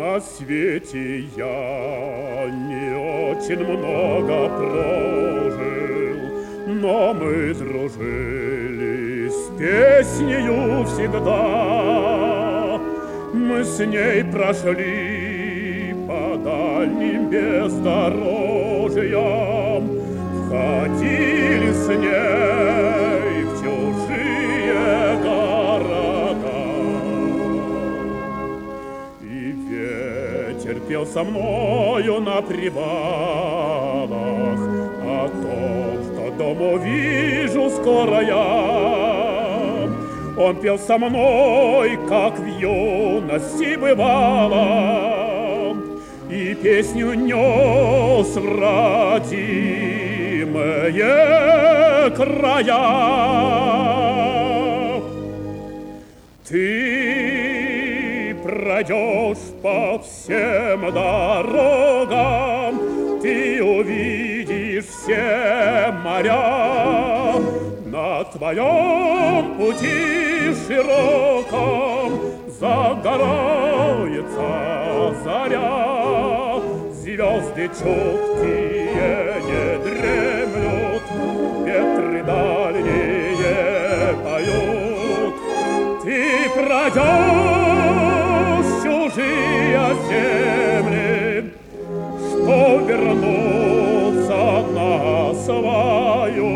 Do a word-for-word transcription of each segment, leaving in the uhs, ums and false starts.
На свете я не очень много прожил, но мы дружили с песнею всегда. Мы с ней прошли по дальним бездорожьям, входили с ней в чужие города. И ветер пел со мною на привалах о том, что дом увижу скоро я. Он пел со мной, как в юности бывало, и песню нес в родимые края. Ты пройдешь по всем дорогам, ты увидишь все моря. На твоем пути широком загорается заря. Звезды чуткие не дремлют, ветры дальние поют. Ты пройдешь чужие земли, что вернуться на свою.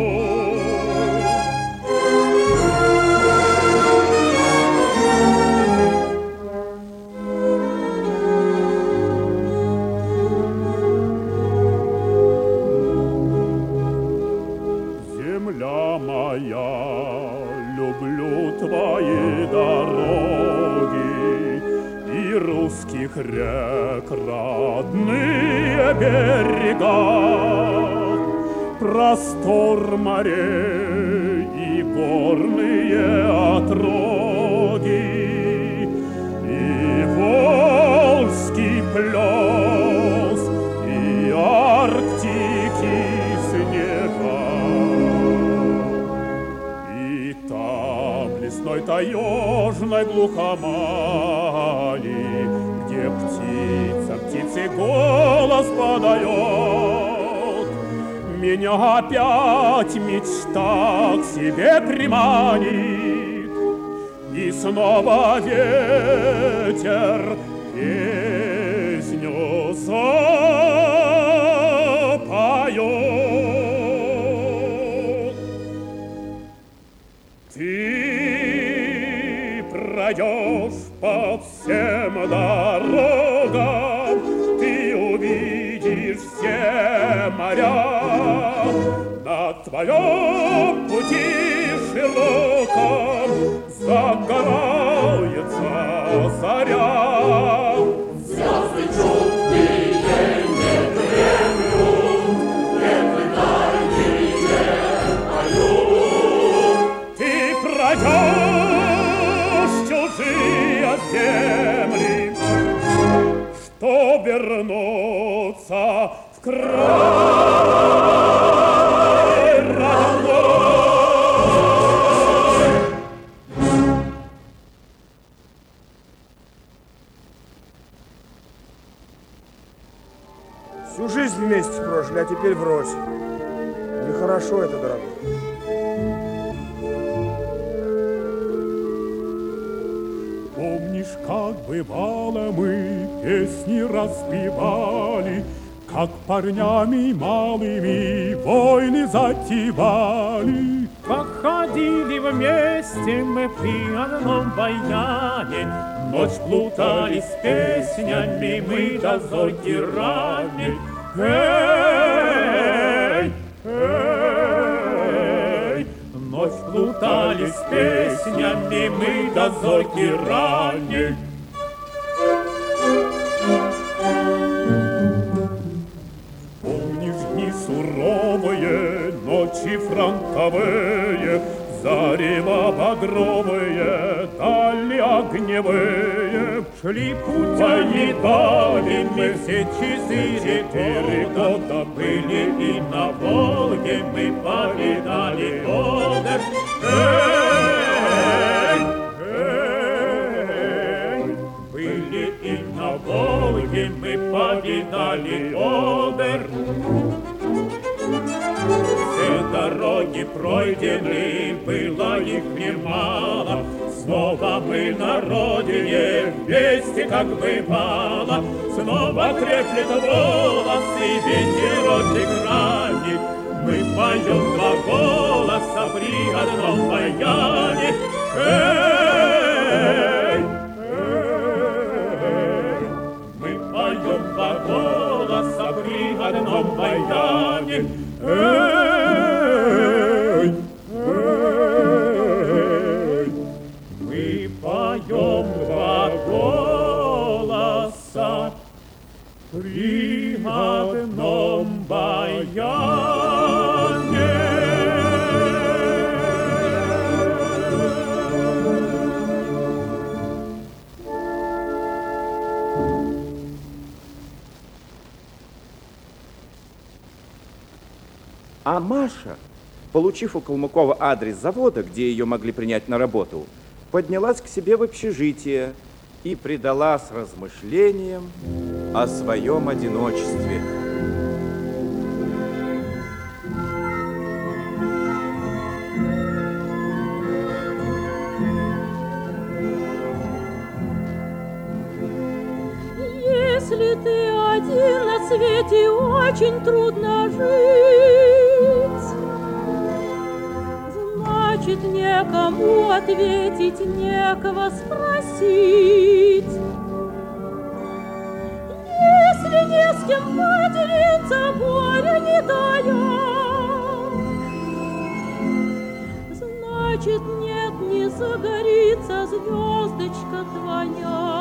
Земля моя, люблю твои дороги и русских рек родные берега, простор морей и горные отроги, и волжский плес, и Арктики снега. Лесной таежной глухомани, где птица птице голос подает, меня опять мечта к себе приманит, и снова ветер песню запоет. Ты пройдешь по всем дорогам, ты увидишь все моря. На твоем пути широком загорается заря. Звезды чуткие не дремлют, ветры дальние поют. Ты пройдешь чужие земли, что вернуться в край родной. Всю жизнь вместе прожили, а теперь врозь. Нехорошо это, дорогой. Помнишь, как бывало мы песни распевали, как парнями малыми войны затевали? Как ходили вместе мы при одном баяне, ночь плутали с песнями мы до зорьки ранней. Эй, эй, ночь плутали с песнями мы до зорьки ранней. Помнишь дни суровые, ночи фронтовые, зарево багровые, дали огневые. Шли путями долгими все четыре года, были и на Волге мы повидали годы. Эй, эй, были и на Волге дали Одер. Все дороги пройдены, было их немало. Снова мы на родине, вместе, как бывало. Снова треплет волос и ветерок играет. Мы поем два голоса при одном баяне. Эй, эй, мы поем два голоса при одном баяне. Эй, эй, мы поем два голоса при одном баяне. А Маша, получив у Калмыкова адрес завода, где ее могли принять на работу, поднялась к себе в общежитие и предалась размышлениям о своем одиночестве. Если ты один на свете, очень трудно жить. Значит, некому ответить, некого спросить. Если не с кем поделиться, горе не тая, значит, нет, не загорится звездочка твоя.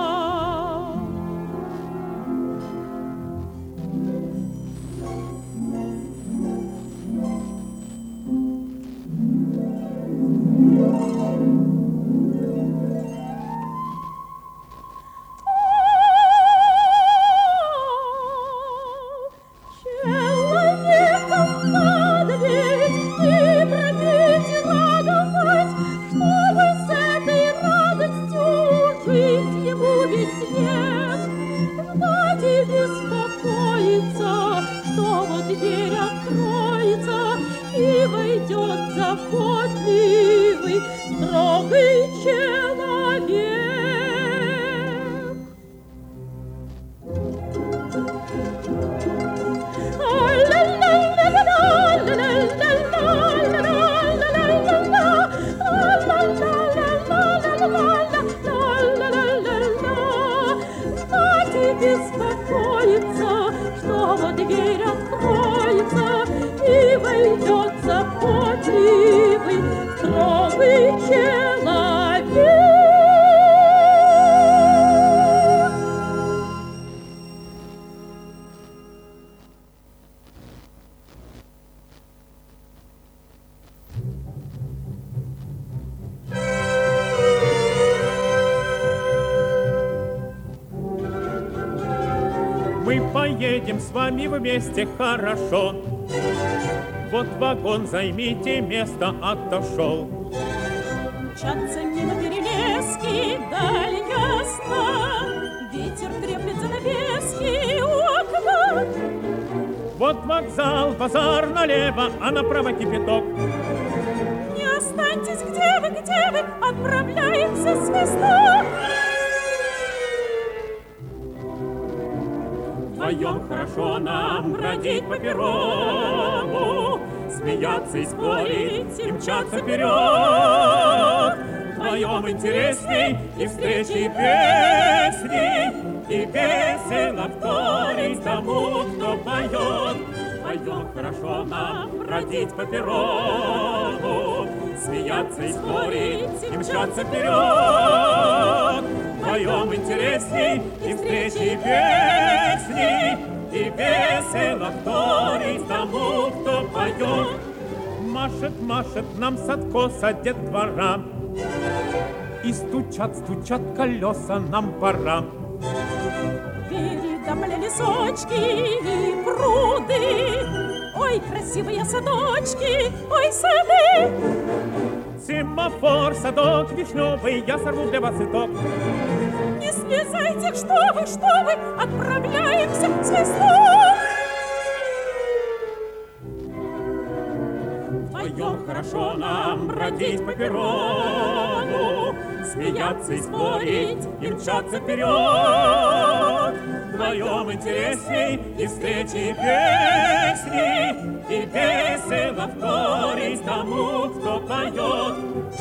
Поедем с вами вместе хорошо. Вот вагон, займите место, отошел. Мчатся мимо перелески, даль ясна. Ветер треплет занавески у окна. Вот вокзал, базар налево, а направо кипяток. Не останьтесь, где вы, где вы, отправляемся с весна. Вдвоем хорошо нам бродить по перрону, смеяться и спорить, и мчаться вперед. Вдвоем интересней и встречи, и песни, и весело вторить тому, кто поет. Вдвоем хорошо нам бродить по перрону, смеяться и спорить, и мчаться вперед. Вдвоем интересней и встречи, и песни, и весело вторить тому, кто поет. Машет, машет нам с откоса детвора, и стучат, стучат колеса, нам пора. Берега, поля, лесочки и пруды, ой, красивые садочки, ой, сады. Семафор, садок вишневый, я сорву для вас итог. Не смей Вылезайте, что вы, что вы, отправляемся с веслом. Вдвоем хорошо нам бродить по перрону, смеяться и спорить, и мчаться вперед. Вдвоем интересней и встречи, и песни, и весело вторить тому, кто поет.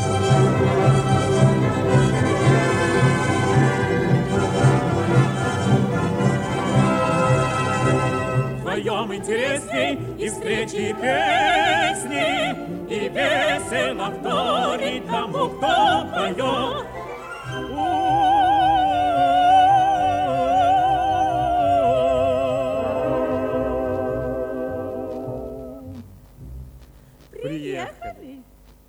Вдвоем интересней и встречи, и песни, и весело вторить тому, кто поет. Приехали.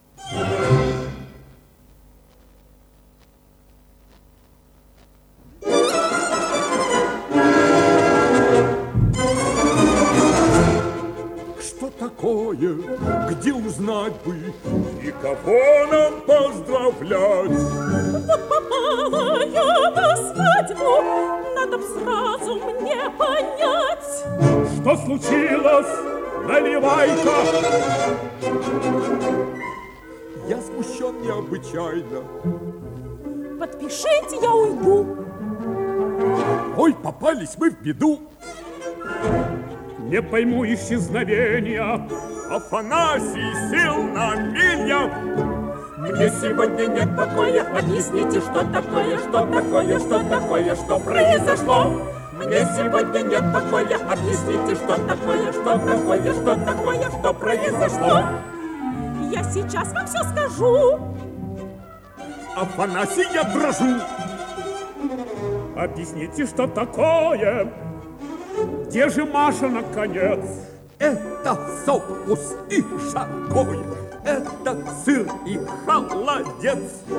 Что такое? Где узнать бы? И кого нам поздравлять? Вот попала я на свадьбу, надо б сразу мне понять. Что случилось? Наливай-ка! Я смущен необычайно. Подпишите, я уйду. Ой, попались мы в беду. Не пойму исчезновения. Афанасий сел на милья. Мне сегодня нет покоя. Объясните, что такое, что такое, что такое, что произошло. Мне сегодня нет покоя. Объясните, что такое, что такое, что такое, что произошло. Я сейчас вам все скажу. Афанасий, я дрожу. Объясните, что такое? Где же Маша, наконец? Это соус и жаркое. Это сыр и холодец.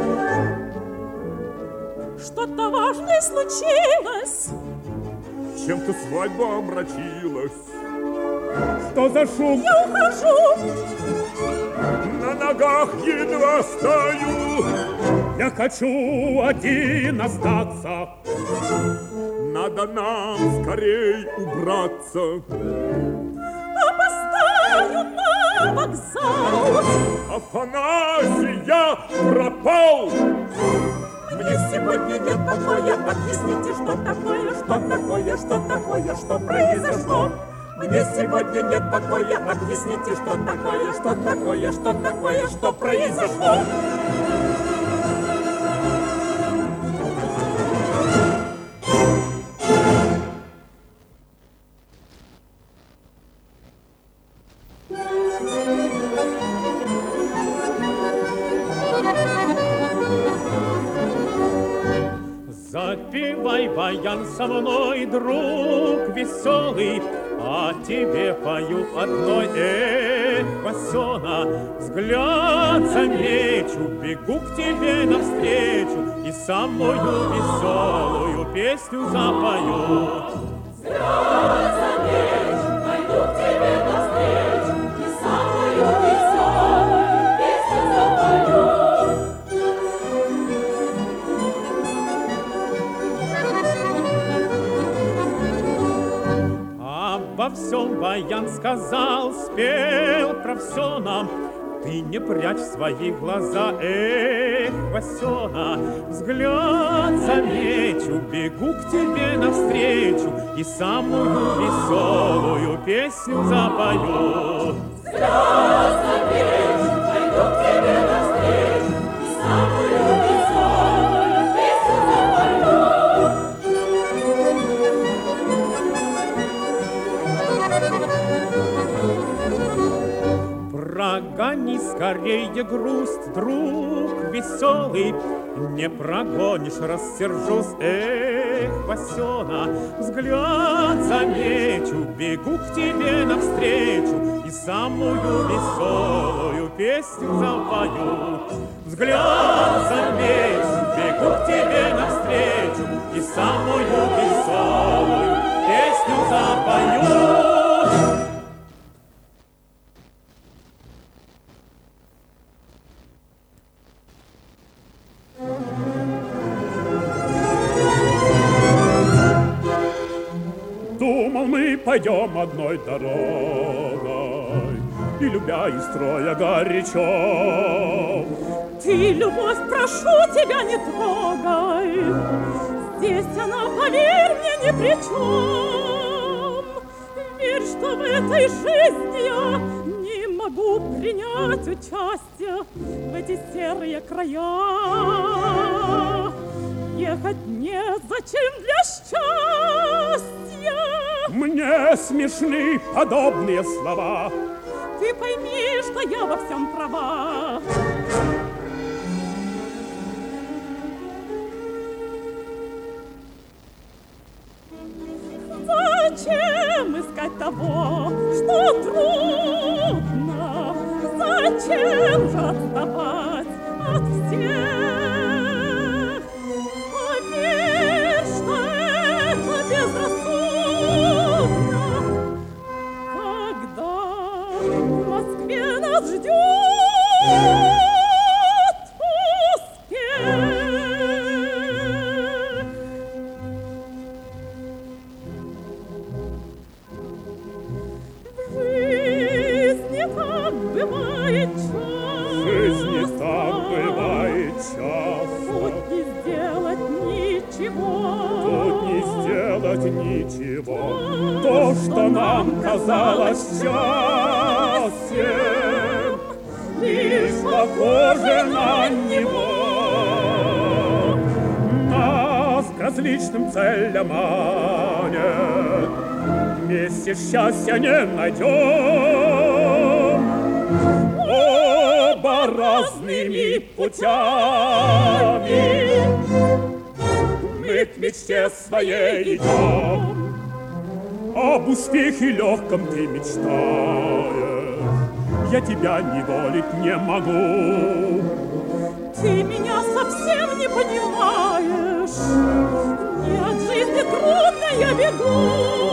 Что-то важное случилось. Чем-то свадьба омрачилась. Что за шум? Я ухожу. На ногах едва стою. Я хочу один остаться. Надо нам скорей убраться. Опоздаю на вокзал. Афанасий, я пропал. Мне сегодня нет покоя. Объясните, что такое, что такое, что такое, что произошло. Мне сегодня нет покоя. Объясните, что такое, что такое, что такое, что произошло. Запевай, баян, со мной, друг веселый, а тебе пою одной, эх, Васена, взгляд замечу, бегу к тебе навстречу и самую веселую песню запою. Взгляд замечу, пойду к тебе навстречу и самую веселую песню запою. Обо всем баян сказал, спел про все нам. Ты не прячь свои глаза, эх, Васена, взгляд замечу, бегу к тебе навстречу и самую веселую песню запою. Взгляд замечу, пойду к тебе навстречу и самую веселую песню запою. Прогони скорее грусть, друг веселый, не прогонишь, рассержусь, эх, Васена, взгляд замечу, бегу к тебе навстречу и самую веселую песню запою. Взгляд замечу, бегу к тебе навстречу и самую веселую песню запою. мол, мы пойдем одной дорогой, и любя и строя горячо. Ты, любовь, прошу тебя, не трогай, здесь она, поверь мне, ни при чем. Верь, что в этой жизни я не могу принять участие в эти серые края. Ехать незачем для счастья. Мне смешны подобные слова. Ты пойми, что я во всем права. Зачем искать того, что трудно? Зачем же отступать от всех? Поверь, что это безрассудно, когда в Москве нас ждет успех. Бывает часто. Жизни так бывает часто. Тут не сделать ничего. Тут не сделать ничего. То, что нам казалось счастьем, лишь похоже на него. Нас к различным целям манят, вместе счастья не найдем. Оба разными путями мы к мечте своей идем. Об успехе легком ты мечтаешь, я тебя не волить не могу. Ты меня совсем не понимаешь. Не от жизни трудно я бегу.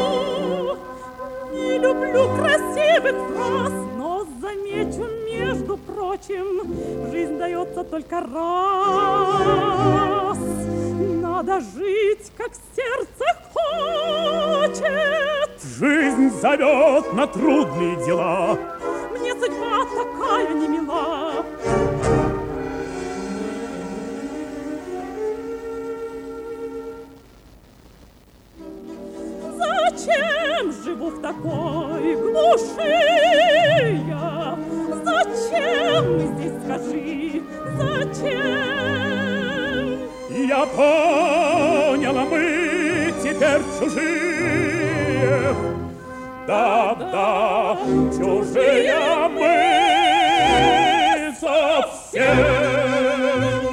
Не люблю красивых фраз, но замечу, между прочим, жизнь дается только раз. Надо жить, как сердце хочет. Жизнь зовет на трудные дела. Мне судьба такая не мила. Зачем живу в такой глуши я? Зачем мы здесь, скажи, зачем? Я поняла, мы теперь чужие. Да-да, чужие мы совсем.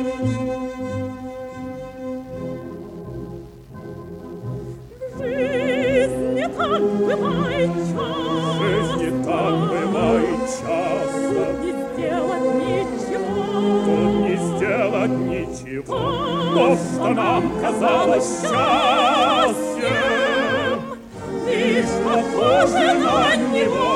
Так бывает часто. Жизни так бывает часто. Тут не сделать ничего. Тут не сделать ничего. То, что нам казалось счастьем, лишь похоже на него.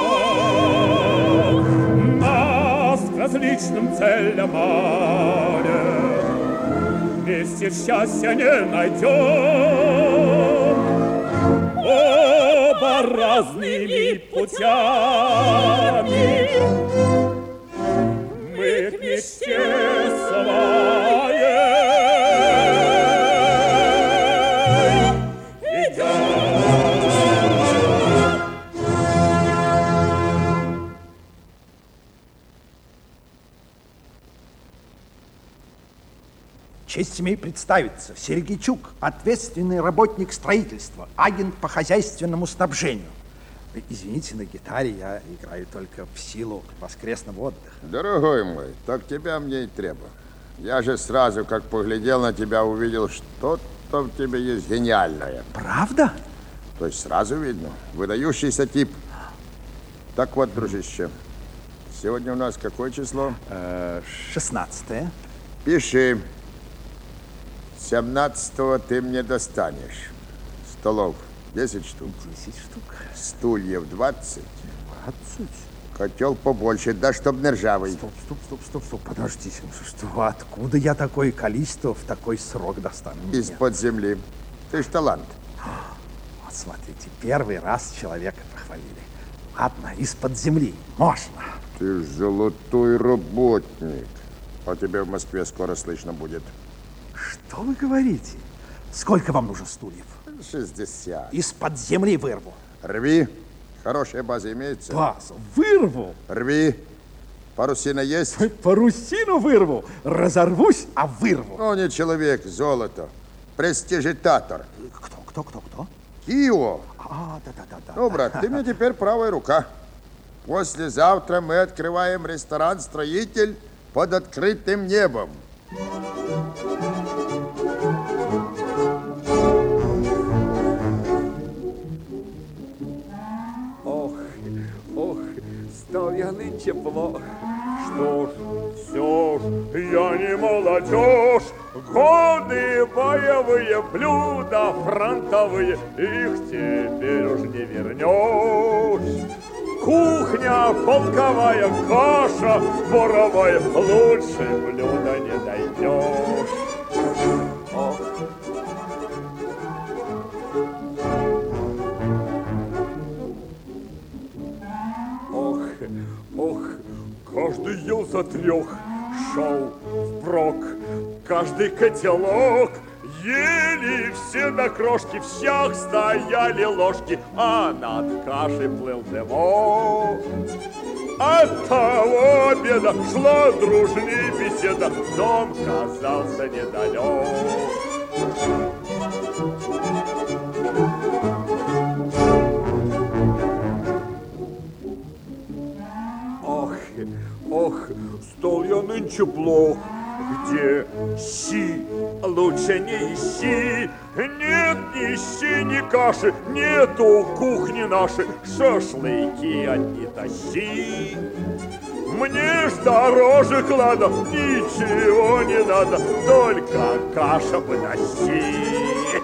Нас к различным целям манят, вместе счастья не найдем. Оба разными путями мы к мечте своей идем. Честь имею представиться. Сергейчук, ответственный работник строительства, агент по хозяйственному снабжению. Извините, на гитаре я играю только в силу воскресного отдыха. Дорогой мой, так тебя мне и треба. Я же сразу, как поглядел на тебя, увидел, что-то в тебе есть гениальное. Правда? То есть сразу видно. Выдающийся тип. Так вот, дружище, сегодня у нас какое число? шестнадцатое. Пиши. семнадцатого ты мне достанешь. Столов десять штук. десять штук. Стульев двадцать. двадцать? Котел побольше, да чтоб не ржавый. Стоп, стоп, стоп, стоп, стоп. Подождите, что, откуда я такое количество в такой срок достану? Из-под земли. Ты ж талант. Вот смотрите, первый раз человека похвалили. Ладно, из-под земли можно. Ты золотой работник. А тебя в Москве скоро слышно будет. Что вы говорите? Сколько вам нужно стульев? шестьдесят. Из-под земли вырву. Рви. Хорошая база имеется? Базу вырву. Рви. Парусина есть? Парусину вырву. Разорвусь, а вырву. Ну, не человек, золото. Престижитатор. Кто, кто, кто, кто? Кио. А, да-да-да. Ну, брат, ты мне теперь правая рука. Послезавтра мы открываем ресторан «Строитель» под открытым небом. Ох, ох, стал я нынче плох. Что ж, все ж, я не молодежь. Годы боевые, блюда фронтовые, их теперь уж не вернешь. Кухня полковая, каша боровая, лучше блюда не дойдешь. Ох. Ох, ох, каждый ел за трех, шел впрок, каждый котелок. Ели все на крошки, в щах стояли ложки, а над кашей плыл дымок. От того обеда шла дружней беседа, дом казался недалек. Ох, ох, стол я нынче плох. Где щи? Лучше не ищи. Нет ни щи, ни каши, нету кухни нашей. Шашлыки одни тащи. Мне ж дороже клада ничего не надо, только каша подащи.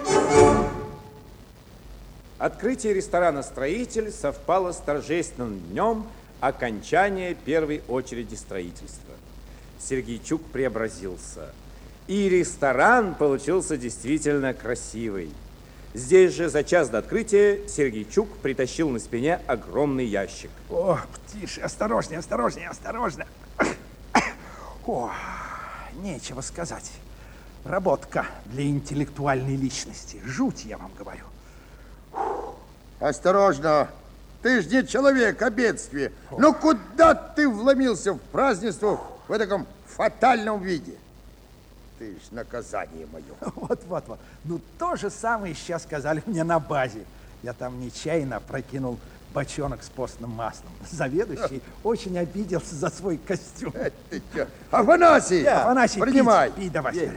Открытие ресторана «Строитель» совпало с торжественным днем окончания первой очереди строительства. Сергейчук преобразился, и ресторан получился действительно красивый. Здесь же за час до открытия Сергейчук притащил на спине огромный ящик. О, тише, осторожнее, осторожнее, осторожно. О, нечего сказать. Работка для интеллектуальной личности. Жуть, я вам говорю. Осторожно. Ты ж не человек, а бедствие. Ну куда ты вломился в празднество в таком фатальном виде? Ты ж наказание мое. Вот-вот-вот. Ну, то же самое сейчас сказали мне на базе. Я там нечаянно прокинул бочонок с постным маслом. Заведующий очень обиделся за свой костюм. Ты чё? Афанасий! Да, Афанасий, принимай. Пить, пить давай.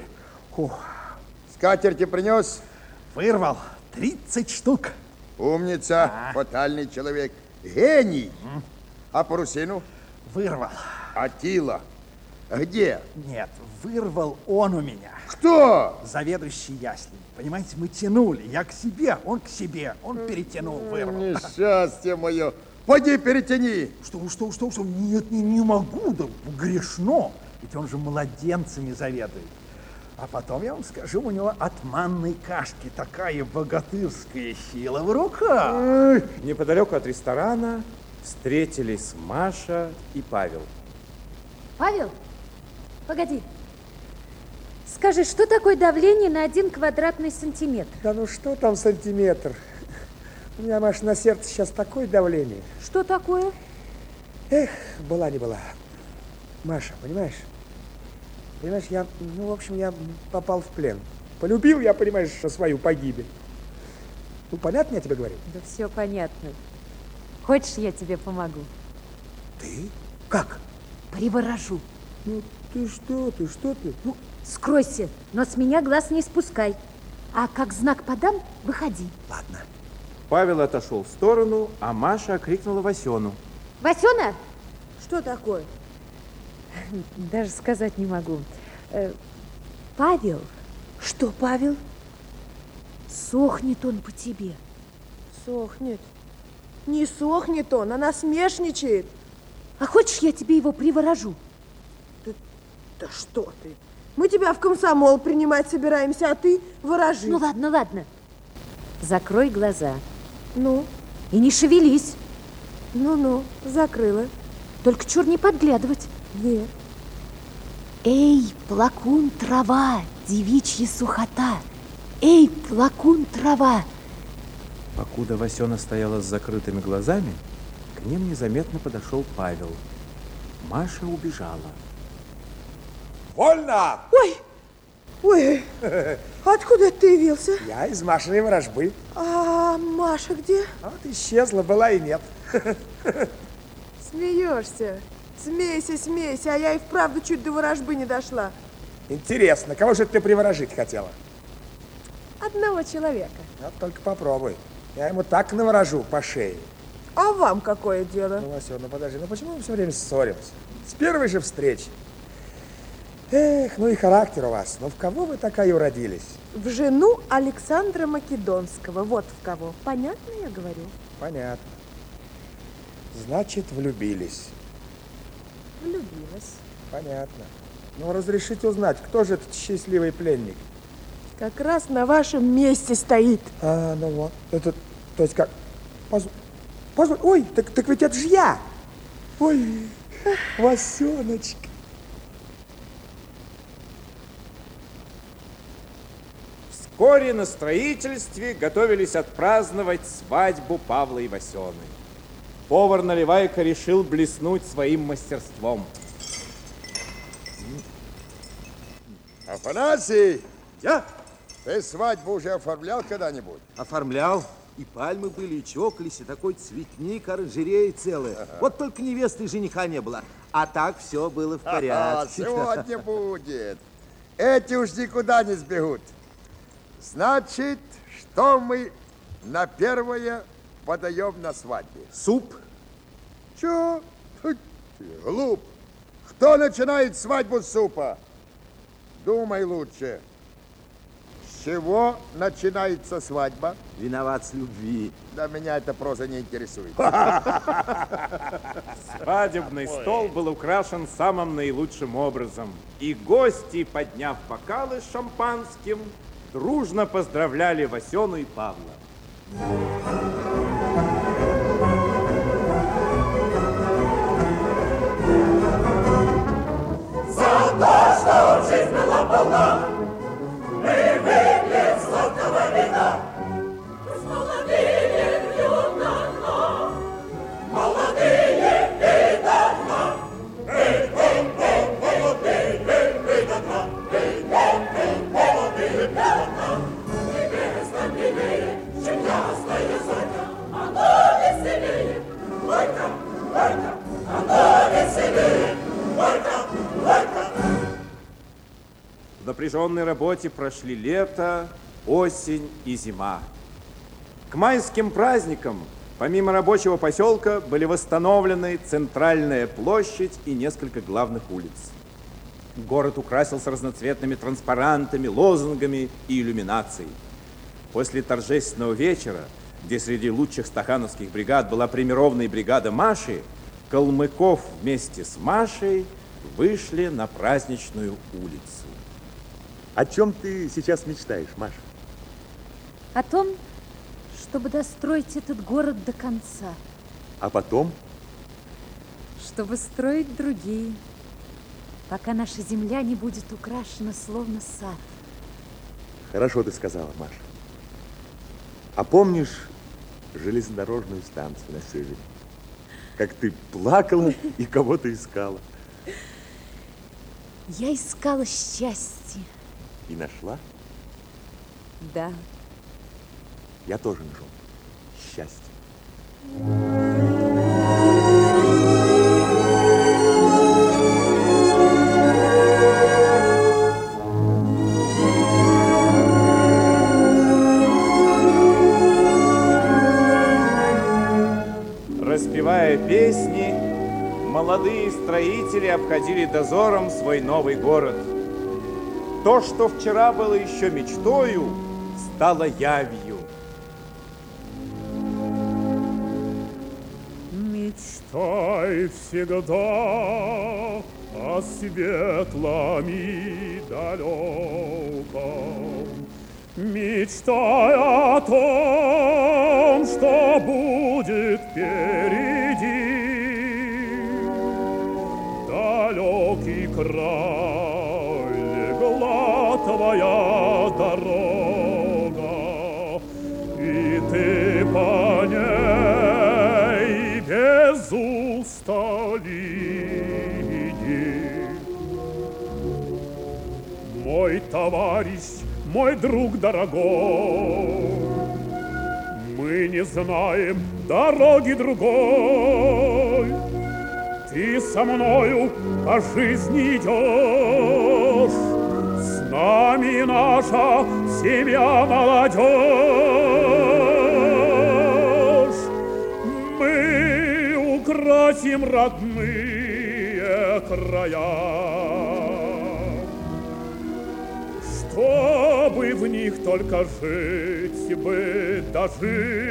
Скатерти принес? Вырвал. тридцать штук. Умница, а? Фатальный человек. Гений. Mm. А парусину? Вырвал. Атила. Где? Нет, вырвал он у меня. Кто? Заведующий яслень. Понимаете, мы тянули. Я к себе, он к себе. Он перетянул, вырвал. Несчастье мое. Пойди перетяни. Что, что, что, что? Нет, не, не могу, да грешно. Ведь он же младенцами заведует. А потом, я вам скажу, у него от манной кашки такая богатырская сила в руках. Неподалеку от ресторана встретились Маша и Павел. Павел, погоди. Скажи, что такое давление на один квадратный сантиметр? Да ну что там сантиметр? У меня, Маша, на сердце сейчас такое давление. Что такое? Эх, была не была. Маша, понимаешь? Понимаешь, я, ну, в общем, я попал в плен. Полюбил я, понимаешь, свою погибель. Ну, понятно я тебе говорю? Да все понятно. Хочешь, я тебе помогу? Ты? Как? Приворожу. Ну, ты что, ты что ты? Ну, скройся, но с меня глаз не спускай. А как знак подам, выходи. Ладно. Павел отошел в сторону, а Маша окрикнула Васену. Васена! Что такое? Даже сказать не могу. Э, Павел. Что, Павел? Сохнет он по тебе. Сохнет? Не сохнет он, а насмешничает. А хочешь, я тебе его приворожу? Да, да что ты? Мы тебя в комсомол принимать собираемся, а ты ворожи. Ну ладно, ладно. Закрой глаза. Ну? И не шевелись. Ну-ну, закрыла. Только чур не подглядывать. Нет. Эй, плакун трава, девичья сухота. Эй, плакун трава. Покуда Васёна стояла с закрытыми глазами, к ним незаметно подошел Павел. Маша убежала. Вольно! Ой! Ой, откуда ты явился? Я из Машиной ворожбы. А Маша где? Вот исчезла, была и нет. Смеешься? Смейся, смейся, а я и вправду чуть до ворожбы не дошла. Интересно, кого же ты приворожить хотела? Одного человека. Вот только попробуй. Я ему так наворожу по шее. А вам какое дело? Ну, Васё, ну подожди, ну почему мы все время ссоримся? С первой же встречи. Эх, ну и характер у вас. Ну в кого вы такая уродились? В жену Александра Македонского. Вот в кого. Понятно я говорю? Понятно. Значит, влюбились. Влюбилась. Понятно. Ну, разрешите узнать, кто же этот счастливый пленник? Как раз на вашем месте стоит. А, ну вот. Это, то есть как? Позволь. Позволь. Ой, так, так ведь это же я. Ой, Васёночка. Вскоре на строительстве готовились отпраздновать свадьбу Павла и Васёны. Повар Наливайко решил блеснуть своим мастерством. Афанасий! Я? Ты свадьбу уже оформлял когда-нибудь? Оформлял. И пальмы были, и чокались, и такой цветник, оранжерея целая. Ага. Вот только невесты и жениха не было. А так все было в порядке. Ага, сегодня будет. Эти уж никуда не сбегут. Значит, что мы на первое подаем на свадьбе? Суп. Чё? Ты глуп. Кто начинает свадьбу с супа? Думай лучше. С чего начинается свадьба? Виноват с любви. Да меня это просто не интересует. Свадебный стол был украшен самым наилучшим образом. И гости, подняв бокалы с шампанским, дружно поздравляли Васёну и Павла. За то, что жизнь была полна, мы выпьем сладкого вина. Пусть молодые пьют на дно, молодые пей до дна. Эй, эй, эй, молодые, эй, пей до дна. Эй, эй, эй, молодые, пей до дна. Небесно милее, чем ясная зорька, оно веселее. Горько, горько, оно веселее. Горько, горько. В напряженной работе прошли лето, осень и зима. К майским праздникам, помимо рабочего поселка, были восстановлены центральная площадь и несколько главных улиц. Город украсился разноцветными транспарантами, лозунгами и иллюминацией. После торжественного вечера, где среди лучших стахановских бригад была премированная бригада Маши, Калмыков вместе с Машей вышли на праздничную улицу. О чем ты сейчас мечтаешь, Маша? О том, чтобы достроить этот город до конца. А потом? Чтобы строить другие, пока наша земля не будет украшена словно сад. Хорошо ты сказала, Маша. А помнишь железнодорожную станцию на севере? Как ты плакала и кого-то искала? Я искала счастье. И нашла? Да. Я тоже нашел счастье. Распевая песни, молодые строители обходили дозором свой новый город. То, что вчера было еще мечтою, стало явью. Мечтай всегда о светлом и далеком. Мечтай о том, впереди. Далекий край легла твоя дорога, и ты по ней без устали иди. Мой товарищ, мой друг дорогой, мы не знаем дороги другой. Ты со мною по жизни идешь, с нами наша семья молодежь. Мы украсим родные края, чтобы в них только жить бы, дожить.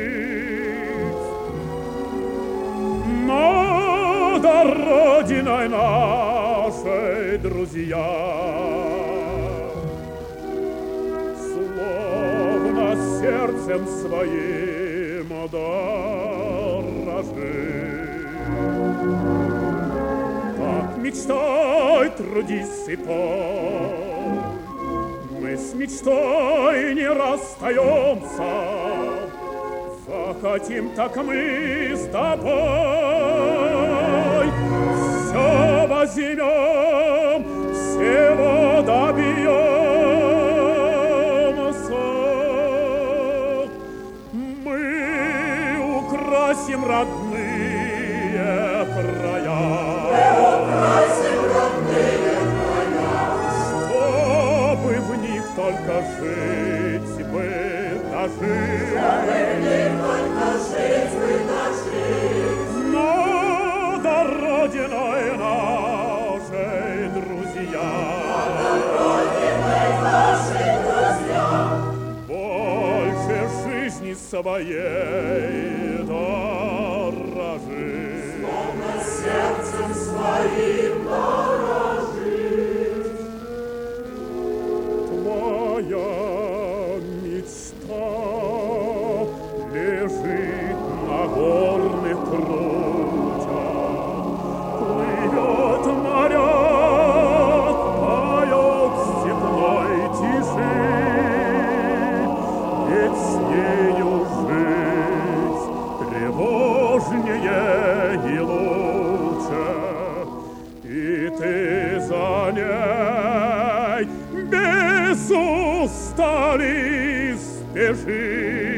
Над родиной нашей, друзья, словно сердцем своим дорожить. Так мечтай, трудись и пой, мы с мечтой не расстаемся. Захотим, так мы с тобой все возьмем, всего добьемся. Мы украсим родные края. Мы украсим родные края, чтобы в них только жить бы, дожить. Чтобы в них только жить бы, дожить. Над родиной нашей, друзья. Над родиной нашей, друзья. Больше жизни своей дорожить. Словно сердцем своим дорожить. Твоя мечта лежит на горных кручах, плывет моря, поет степной тиши, ведь с нею жить тревожнее и лучше, и ты за ней без устали спеши.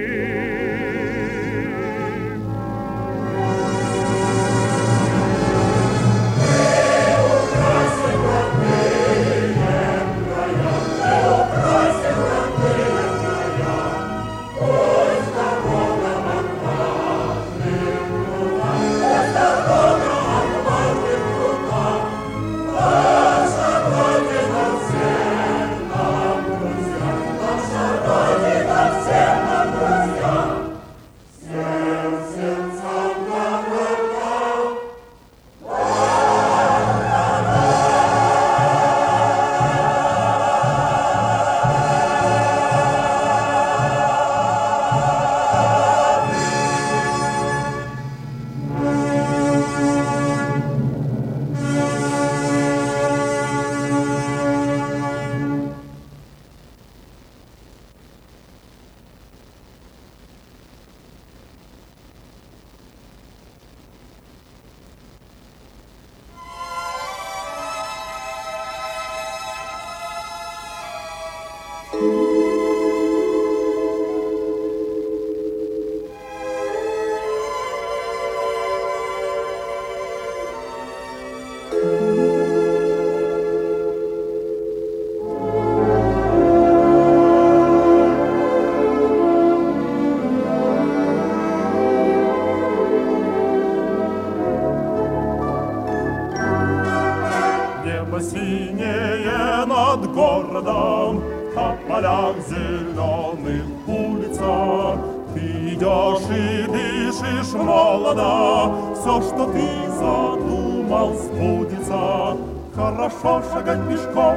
Синее над городом, на полях зеленых улицах. Ты идешь и дышишь молодо, все, что ты задумал, сбудется. Хорошо шагать пешком,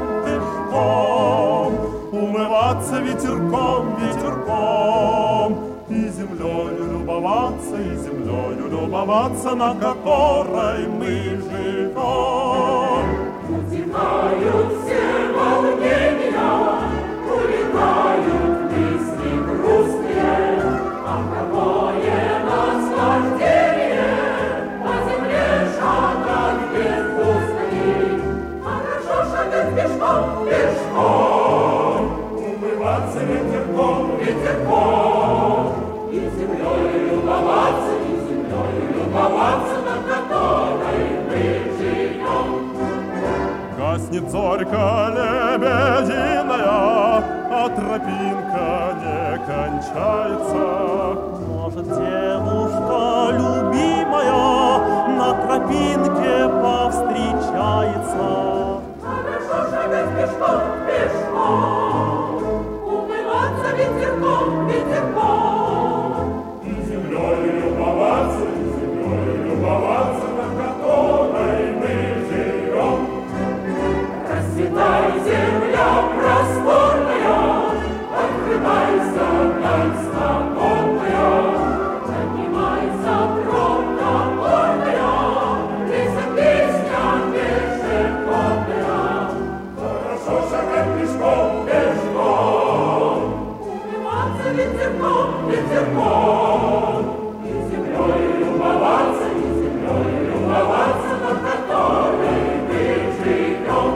пешком, умываться ветерком, ветерком, и землей любоваться любоваться и землею любоваться, на которой мы живем. Утихают все волнения, улетают мысли грустные, а какое наслаждение по земле шагать безвкусный. Хорошо шагать пешком, пешком, умываться ветерком, ветерком, и землей любоваться, и землей любоваться, на которой мы живем. Гаснет зорька лебединая, а тропинка не кончается. Может, девушка любимая на тропинке повстречается. Хорошо шагать пешком, пешком, умываться ветерком, ветерком, и землей любоваться, и землей любоваться, на которой мы живем. Расцветай, земля просторная, открывайся, даль свободная, поднимайся кровно гордая, песня, песня пешеходная. Хорошо шагать пешком, пешком, умываться ветерком, ветерком, и землей любоваться, и землей любоваться, на которой мы живем.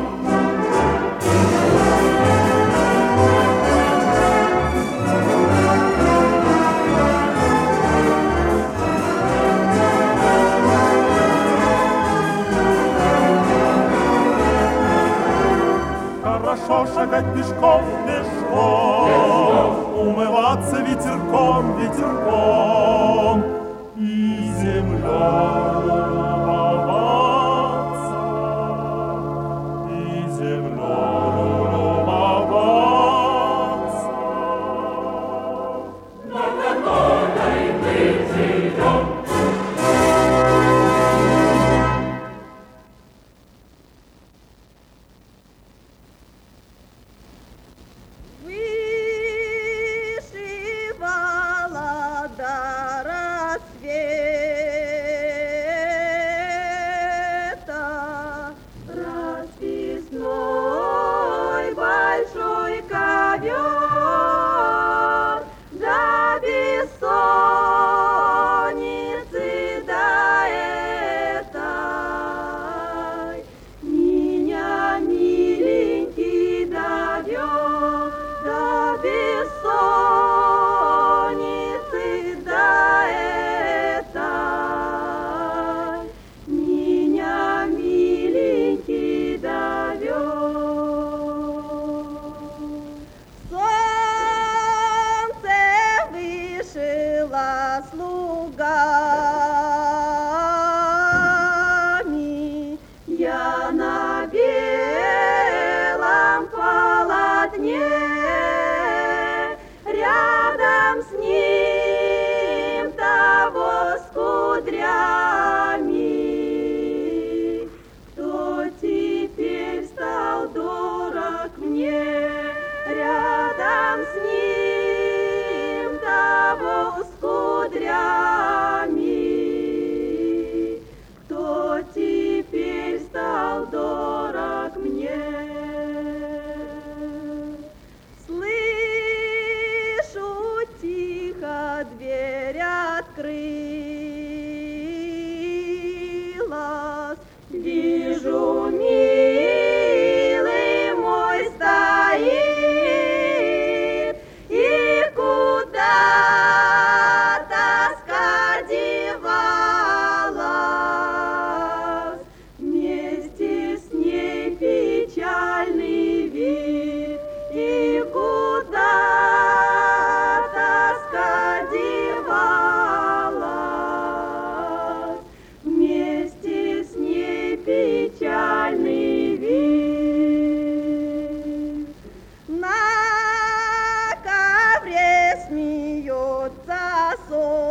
Хорошо шагать пешком, пешком, умываться ветерком, ветерком, и землей любоваться, и землей любоваться, на которой мы живем. Вышивала до рассвета расписной большой ковер, до бессонницы до этой меня миленький довел, до бессонницы до этой меня миленький довел. Солнце вышило слугами, я на белом полотне, рядом с ним того с кудрями. Кто теперь стал дорог мне, рядом с ним того с кудрями. Кто теперь стал дорог мне? Слышу, тихо дверь открылась, вижу, милый мой стоит и куда тоска девалась, вместе с ней печальный вид, и куда тоска девалась, вместе с ней печальный вид. На ковре смеется сон.